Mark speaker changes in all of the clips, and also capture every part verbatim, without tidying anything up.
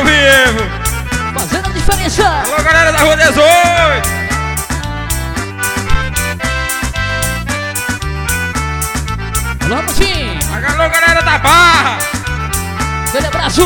Speaker 1: ao vivo.
Speaker 2: Fazendo a diferença.
Speaker 1: Alô, galera da Rua dezoito.
Speaker 2: Alô, Ramotinho.
Speaker 1: Alô, galera da Barra.
Speaker 2: Aquele abraço.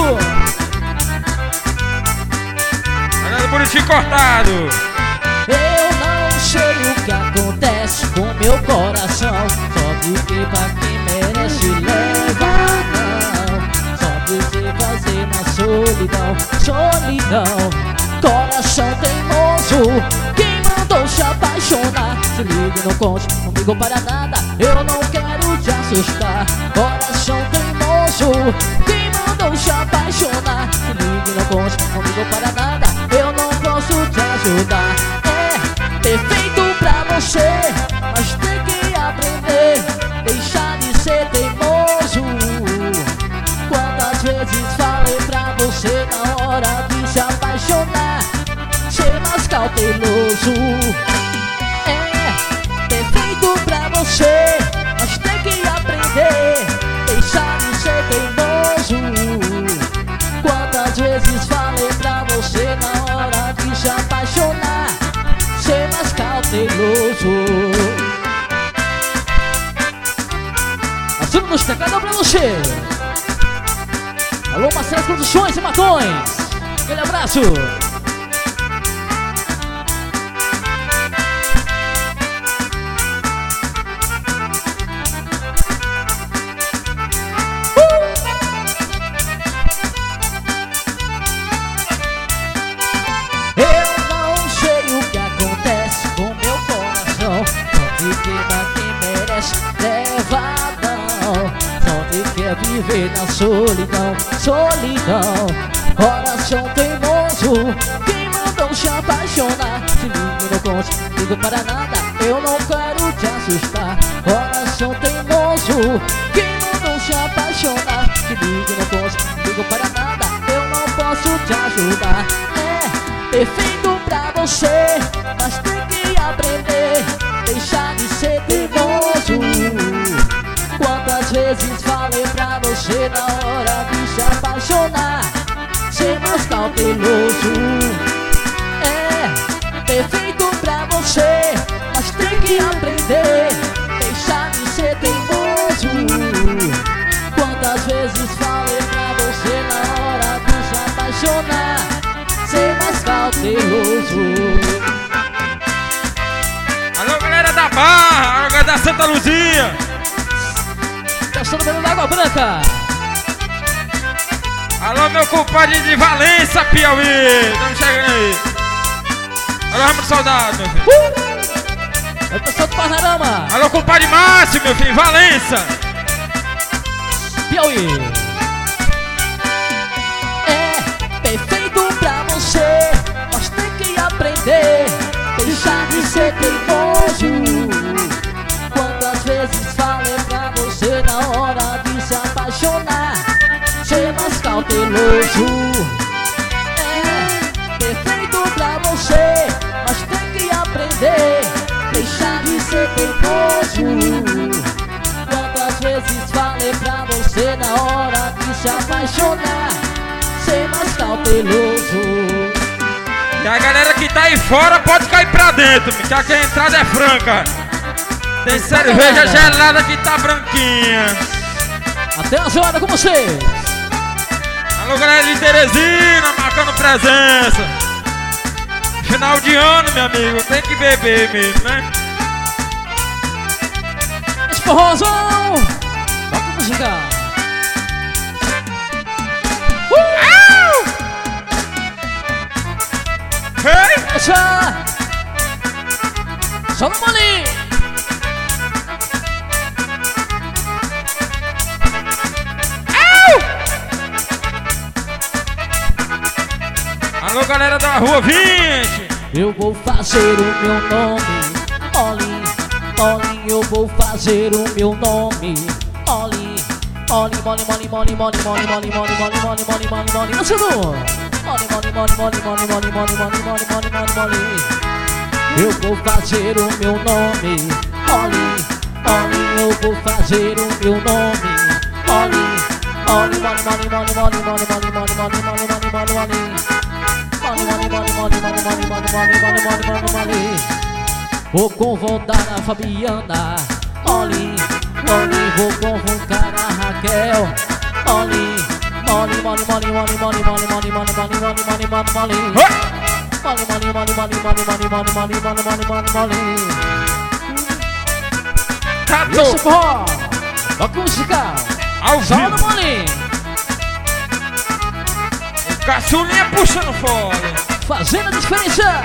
Speaker 1: Galera do Bonitinho Cortado.
Speaker 2: Eu não sei o que acontece com meu coração. Só viver pra quem merece levar, não. Só viver fazer na solidão, solidão. Coração teimoso, quem mandou se apaixonar? Se ligue, não conte comigo para nada, eu não quero te assustar. Coração teimoso, quem mandou se apaixonar? Se ligue, não conte comigo para nada, eu não posso te ajudar. É perfeito pra você, mas tem que aprender, deixar de ser teimoso. Quantas vezes falei pra você na hora de se apaixonar, ser mais cauteloso. É perfeito pra você, mas tem que aprender, deixar de ser teimoso. Quantas vezes falei pra você na hora de se apaixonar, ser mais cauteloso. Assumo nos teclados pra você. Alô, Marcelo Produções e Matões. Aquele abraço. Viver na solidão, solidão. Coração teimoso, quem mandou se apaixonar? Se ligue, não conte tudo para nada, eu não quero te assustar. Coração teimoso, quem mandou se apaixonar? Se ligue, não conte tudo para nada, eu não posso te ajudar. É perfeito pra você, mas tem que aprender, deixar de ser teimoso. Quantas vezes falei pra você na hora de se apaixonar, ser mais cauteloso. É perfeito pra você, mas tem que aprender, deixar de ser teimoso. Quantas vezes falei pra você na hora de se apaixonar, ser mais cauteloso.
Speaker 1: Alô, galera da Barra, alô, galera da Santa Luzia.
Speaker 2: Gastando pelo da Água Branca.
Speaker 1: Alô, meu compadre de Valença, Piauí. Estamos chegando aí. Alô, Ramos Soldado, meu filho.
Speaker 2: Uh! É o pessoal do Panorama.
Speaker 1: Alô, compadre Márcio, meu filho, Valença.
Speaker 2: Piauí. É perfeito pra você, mas tem que aprender, deixar de ser teimoso. Quantas vezes falei pra você na hora de se apaixonar, ser mais cauteloso. É perfeito pra você, mas tem que aprender, deixar de ser teimoso. Quantas vezes falei pra você na hora de se apaixonar, ser mais cauteloso.
Speaker 1: E a galera que tá aí fora pode cair pra dentro, que aqui a entrada é franca. Tem cerveja gelada que tá branquinha.
Speaker 2: Até as horas com vocês.
Speaker 1: Alô, galera de Teresina, marcando presença. Final de ano, meu amigo, tem que beber mesmo, né?
Speaker 2: Esse forrozão. Toca a música. Uh!
Speaker 1: Hey!
Speaker 2: Essa. Só no molinho.
Speaker 1: Alô, galera da Rua vinte.
Speaker 2: Eu vou fazer o meu nome, Molly, Molly, eu vou fazer o meu nome, Molly, Molly, Molly, Molly, Molly, Molly, Molly, Molly, Molly, Molly, Molly, Molly, Molly, Molly, você não? Molly, Molly, Molly, Molly, Molly, Molly, Molly, Molly, Molly, Molly, Molly, Molly. Eu vou fazer o meu nome, Molly, Molly, eu vou fazer o meu nome, Molly, Mole, mole, mole, mole, mole, mole, mole, mole, mole, mole, mole, mole, mole. Mole, mole, mole, mole, mole, mole, mole, mole, mole, mole, mole, mole. Vou convocar a Fabiana. Mole, mole, vou convocar a Raquel. Mole, mole, mole, mole, mole, mole, mole, mole, mole, mole, mole, mole, mole, mole. Mole, mole, mole, mole, mole, mole, mole, mole, mole, mole, mole, mole.
Speaker 1: Tato!
Speaker 2: Isso, porra! Acústica!
Speaker 1: Ao
Speaker 2: Só no
Speaker 1: vivo!
Speaker 2: molinho!
Speaker 1: Caçulinha puxando fora!
Speaker 2: Fazendo a diferença!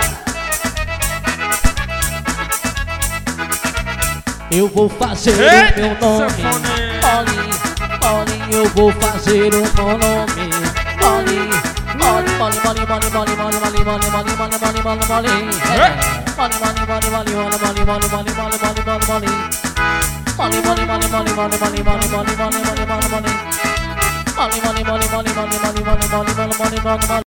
Speaker 2: Eu vou fazer
Speaker 1: Ei,
Speaker 2: o meu nome.
Speaker 1: sanfoneiro.
Speaker 2: Mole, mole, eu vou fazer o meu nome. Mole, mole, mole, mole, mole, mole, mole, mole, mole, mole, mole, mole, mole, mole. Mole, mole, mole, mole, mole, mole, mole, mole, mole, mole, mole, mole. Mole, mole, mole, mole, mole, mole, mole, mole, mole, mole, mole, mole. Mole, mole, mole, mole, mole, mole, mole, mole, mole, mole, mole, mole.